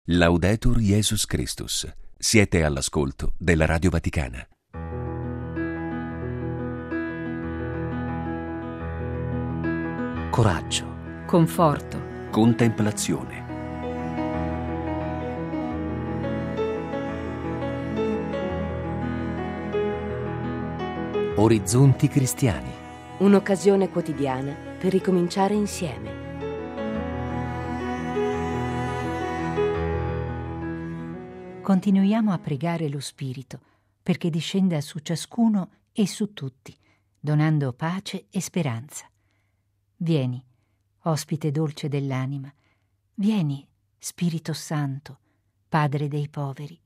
Laudetur Jesus Christus. Siete all'ascolto della Radio Vaticana. Coraggio, conforto, Contemplazione. orizzonti cristiani. un'occasione quotidiana per ricominciare insieme. Continuiamo a pregare lo Spirito perché discenda su ciascuno e su tutti, donando pace e speranza. Vieni, ospite dolce dell'anima, vieni, Spirito Santo, Padre dei poveri.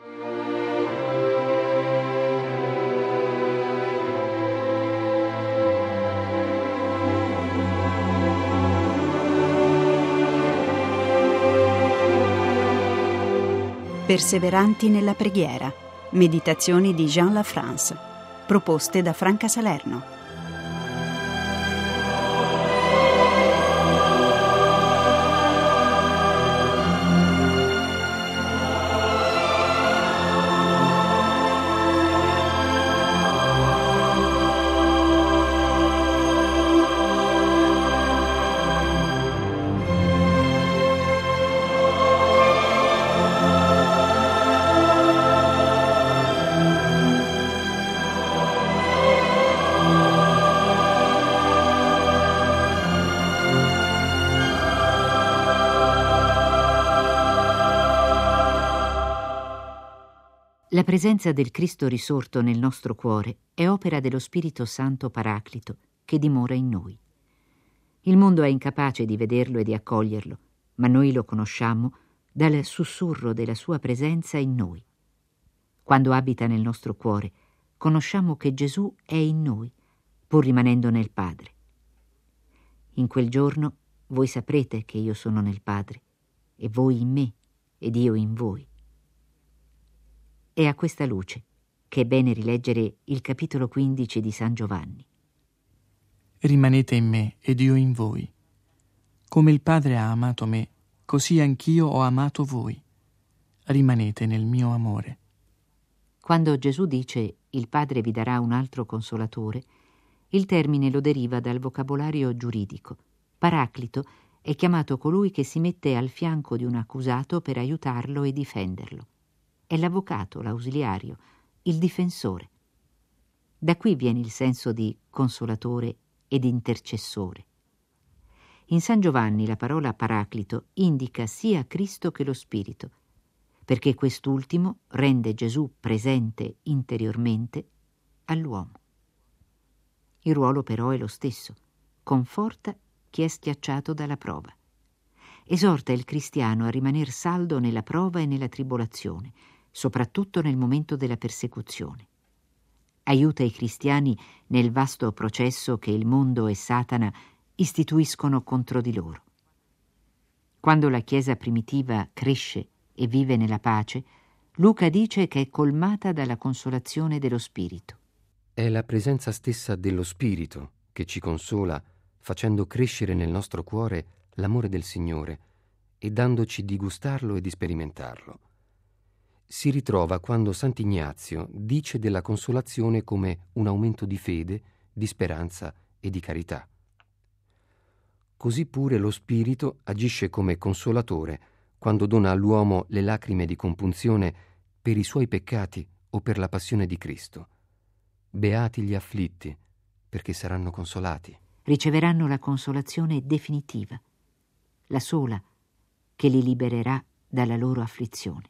Perseveranti nella preghiera. Meditazioni di Jean Lafrance, proposte da Franca Salerno. La presenza del Cristo risorto nel nostro cuore è opera dello Spirito Santo Paraclito che dimora in noi. Il mondo è incapace di vederlo e di accoglierlo, ma noi lo conosciamo dal sussurro della sua presenza in noi. Quando abita nel nostro cuore, conosciamo che Gesù è in noi, pur rimanendo nel Padre. In quel giorno voi saprete che io sono nel Padre, e voi in me, ed io in voi. È a questa luce che è bene rileggere il capitolo 15 di San Giovanni. Rimanete in me ed io in voi. Come il Padre ha amato me, così anch'io ho amato voi. Rimanete nel mio amore. Quando Gesù dice «il Padre vi darà un altro consolatore», il termine lo deriva dal vocabolario giuridico. Paraclito è chiamato colui che si mette al fianco di un accusato per aiutarlo e difenderlo. È l'avvocato, l'ausiliario, il difensore. Da qui viene il senso di consolatore ed intercessore. In San Giovanni la parola Paraclito indica sia Cristo che lo Spirito, perché quest'ultimo rende Gesù presente interiormente all'uomo. Il ruolo però è lo stesso: conforta chi è schiacciato dalla prova. Esorta il cristiano a rimaner saldo nella prova e nella tribolazione, soprattutto nel momento della persecuzione. Aiuta i cristiani nel vasto processo che il mondo e Satana istituiscono contro di loro. Quando la Chiesa primitiva cresce e vive nella pace, Luca dice che è colmata dalla consolazione dello Spirito. È la presenza stessa dello Spirito che ci consola, facendo crescere nel nostro cuore l'amore del Signore e dandoci di gustarlo e di sperimentarlo. Si ritrova quando Sant'Ignazio dice della consolazione come un aumento di fede, di speranza e di carità. Così pure lo Spirito agisce come consolatore quando dona all'uomo le lacrime di compunzione per i suoi peccati o per la passione di Cristo. Beati gli afflitti, perché saranno consolati. Riceveranno la consolazione definitiva, la sola che li libererà dalla loro afflizione.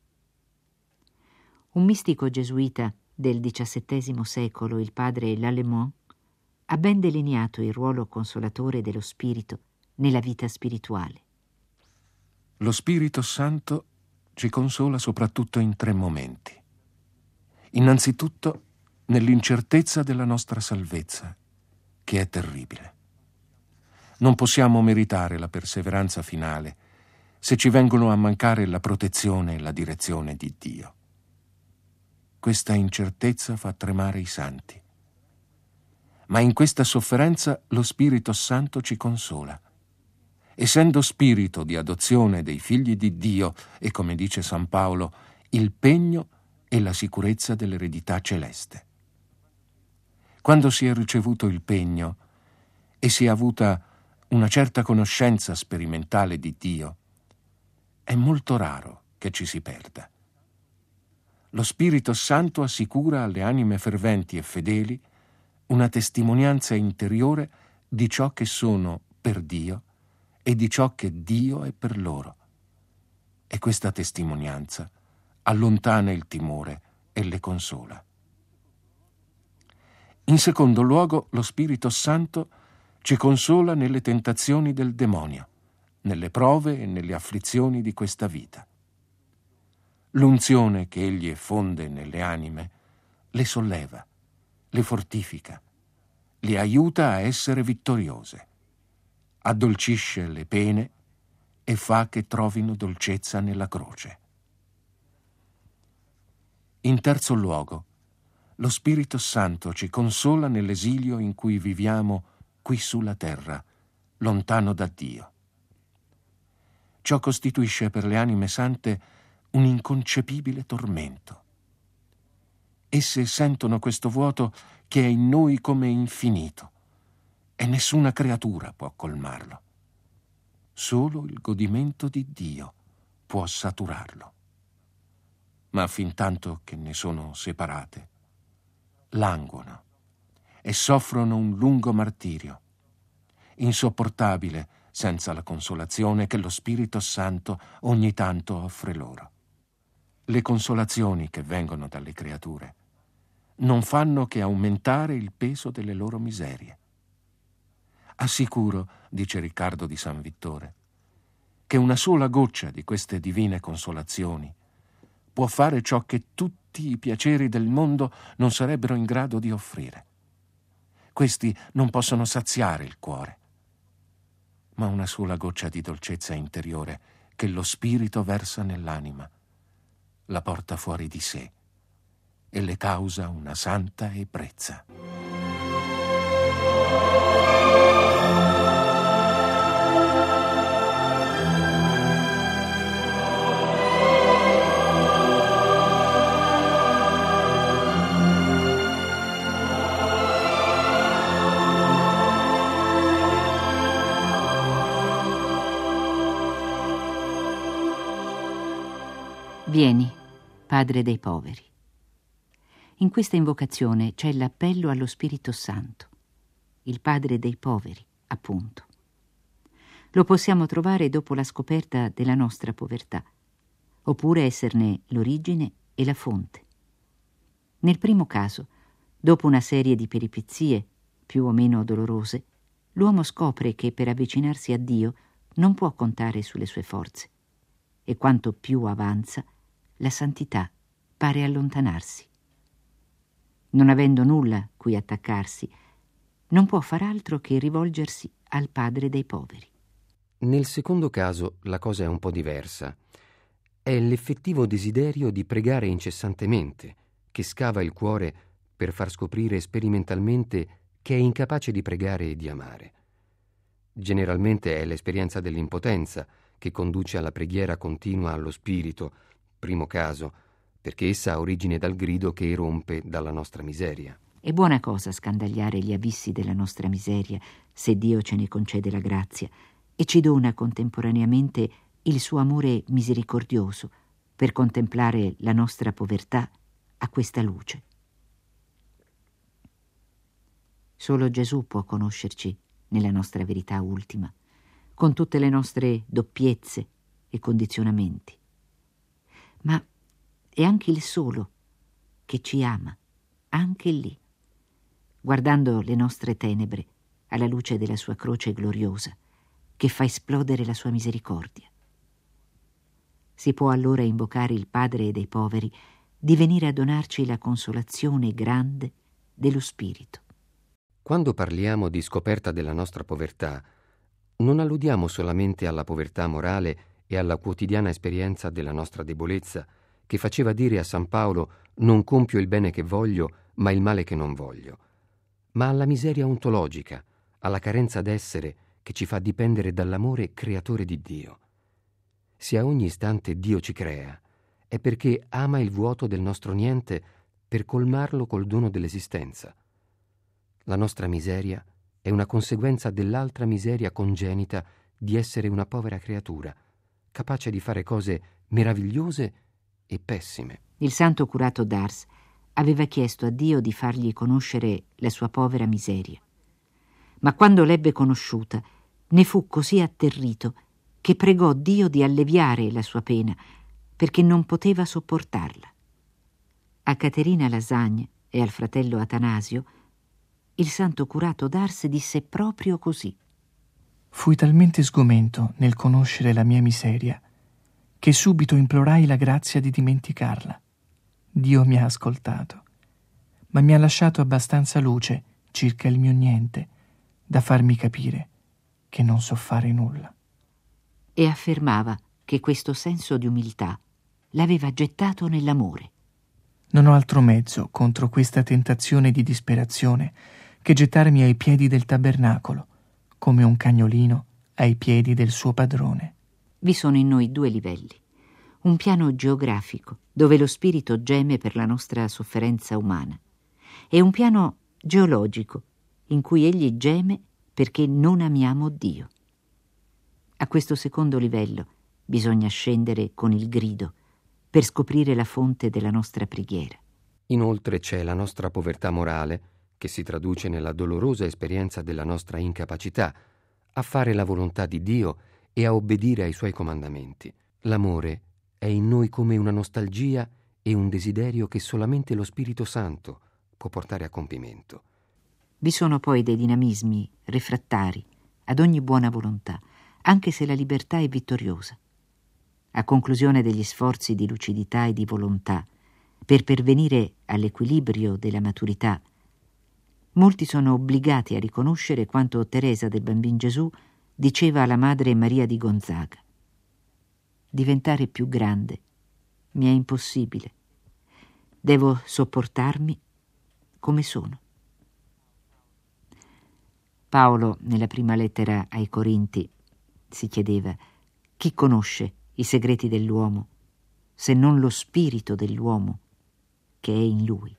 Un mistico gesuita del XVII secolo, il padre Lalemant, ha ben delineato il ruolo consolatore dello Spirito nella vita spirituale. Lo Spirito Santo ci consola soprattutto in 3 momenti. Innanzitutto nell'incertezza della nostra salvezza, che è terribile. Non possiamo meritare la perseveranza finale se ci vengono a mancare la protezione e la direzione di Dio. Questa incertezza fa tremare i santi. Ma in questa sofferenza lo Spirito Santo ci consola essendo spirito di adozione dei figli di Dio e, come dice San Paolo, il pegno e la sicurezza dell'eredità celeste. Quando si è ricevuto il pegno e si è avuta una certa conoscenza sperimentale di Dio, è molto raro che ci si perda. Lo Spirito Santo assicura alle anime ferventi e fedeli una testimonianza interiore di ciò che sono per Dio e di ciò che Dio è per loro. E questa testimonianza allontana il timore e le consola. In secondo luogo, lo Spirito Santo ci consola nelle tentazioni del demonio, nelle prove e nelle afflizioni di questa vita. L'unzione che egli effonde nelle anime le solleva, le fortifica, le aiuta a essere vittoriose, addolcisce le pene e fa che trovino dolcezza nella croce. In terzo luogo, lo Spirito Santo ci consola nell'esilio in cui viviamo qui sulla terra, lontano da Dio. Ciò costituisce per le anime sante un inconcepibile tormento. Esse sentono questo vuoto che è in noi come infinito e nessuna creatura può colmarlo. Solo il godimento di Dio può saturarlo. Ma fintanto che ne sono separate, languono e soffrono un lungo martirio, insopportabile senza la consolazione che lo Spirito Santo ogni tanto offre loro. Le consolazioni che vengono dalle creature non fanno che aumentare il peso delle loro miserie. Assicuro, dice Riccardo di San Vittore, che una sola goccia di queste divine consolazioni può fare ciò che tutti i piaceri del mondo non sarebbero in grado di offrire. Questi non possono saziare il cuore, ma una sola goccia di dolcezza interiore che lo Spirito versa nell'anima la porta fuori di sé e le causa una santa ebbrezza. Vieni, Padre dei poveri. In questa invocazione c'è l'appello allo Spirito Santo, il Padre dei poveri, appunto. Lo possiamo trovare dopo la scoperta della nostra povertà, oppure esserne l'origine e la fonte. Nel primo caso, dopo una serie di peripezie, più o meno dolorose, l'uomo scopre che per avvicinarsi a Dio non può contare sulle sue forze, e quanto più avanza, la santità pare allontanarsi. Non avendo nulla cui attaccarsi, non può far altro che rivolgersi al Padre dei poveri. Nel secondo caso la cosa è un po' diversa. È l'effettivo desiderio di pregare incessantemente che scava il cuore per far scoprire sperimentalmente che è incapace di pregare e di amare. Generalmente è l'esperienza dell'impotenza che conduce alla preghiera continua allo Spirito, primo caso, perché essa ha origine dal grido che irrompe dalla nostra miseria. È buona cosa scandagliare gli abissi della nostra miseria, se Dio ce ne concede la grazia, e ci dona contemporaneamente il suo amore misericordioso per contemplare la nostra povertà a questa luce. Solo Gesù può conoscerci nella nostra verità ultima, con tutte le nostre doppiezze e condizionamenti. Ma è anche il solo che ci ama, anche lì, guardando le nostre tenebre alla luce della sua croce gloriosa, che fa esplodere la sua misericordia. Si può allora invocare il Padre dei poveri di venire a donarci la consolazione grande dello Spirito. Quando parliamo di scoperta della nostra povertà, non alludiamo solamente alla povertà morale e alla quotidiana esperienza della nostra debolezza, che faceva dire a San Paolo: non compio il bene che voglio, ma il male che non voglio, ma alla miseria ontologica, alla carenza d'essere che ci fa dipendere dall'amore creatore di Dio. Se a ogni istante Dio ci crea, è perché ama il vuoto del nostro niente per colmarlo col dono dell'esistenza. La nostra miseria è una conseguenza dell'altra miseria congenita di essere una povera creatura, capace di fare cose meravigliose e pessime. Il santo curato d'Ars aveva chiesto a Dio di fargli conoscere la sua povera miseria. Ma quando l'ebbe conosciuta, ne fu così atterrito che pregò Dio di alleviare la sua pena, perché non poteva sopportarla. A Caterina Lasagne e al fratello Atanasio il santo curato d'Ars disse proprio così: Fui talmente sgomento nel conoscere la mia miseria che subito implorai la grazia di dimenticarla. Dio mi ha ascoltato, ma mi ha lasciato abbastanza luce circa il mio niente da farmi capire che non so fare nulla. E affermava che questo senso di umiltà l'aveva gettato nell'amore. Non ho altro mezzo contro questa tentazione di disperazione che gettarmi ai piedi del tabernacolo, come un cagnolino ai piedi del suo padrone. Vi sono in noi due livelli: un piano geografico, dove lo spirito geme per la nostra sofferenza umana, e un piano geologico, in cui egli geme perché non amiamo Dio. A questo secondo livello bisogna scendere con il grido per scoprire la fonte della nostra preghiera. Inoltre c'è la nostra povertà morale, che si traduce nella dolorosa esperienza della nostra incapacità a fare la volontà di Dio e a obbedire ai suoi comandamenti. L'amore è in noi come una nostalgia e un desiderio che solamente lo Spirito Santo può portare a compimento. Vi sono poi dei dinamismi refrattari ad ogni buona volontà, anche se la libertà è vittoriosa. A conclusione degli sforzi di lucidità e di volontà per pervenire all'equilibrio della maturità, molti sono obbligati a riconoscere quanto Teresa del Bambin Gesù diceva alla madre Maria di Gonzaga: diventare più grande mi è impossibile, devo sopportarmi come sono. Paolo, nella prima lettera ai Corinti, si chiedeva: chi conosce i segreti dell'uomo se non lo spirito dell'uomo che è in lui?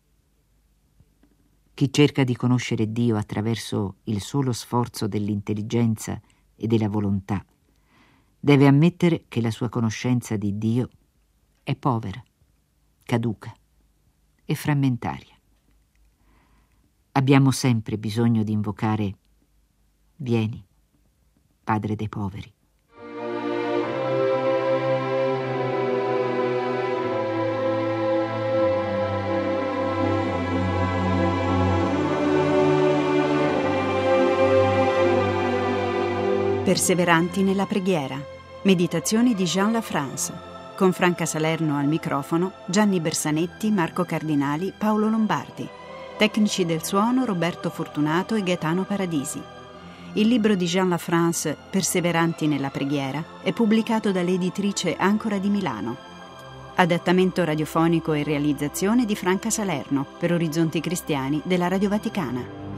Chi cerca di conoscere Dio attraverso il solo sforzo dell'intelligenza e della volontà deve ammettere che la sua conoscenza di Dio è povera, caduca e frammentaria. Abbiamo sempre bisogno di invocare: vieni, Padre dei poveri. Perseveranti nella preghiera. Meditazioni di Jean Lafrance. Con Franca Salerno al microfono, Gianni Bersanetti, Marco Cardinali, Paolo Lombardi. Tecnici del suono Roberto Fortunato e Gaetano Paradisi. Il libro di Jean Lafrance, Perseveranti nella preghiera, è pubblicato dall'editrice Ancora di Milano. Adattamento radiofonico e realizzazione di Franca Salerno per Orizzonti Cristiani della Radio Vaticana.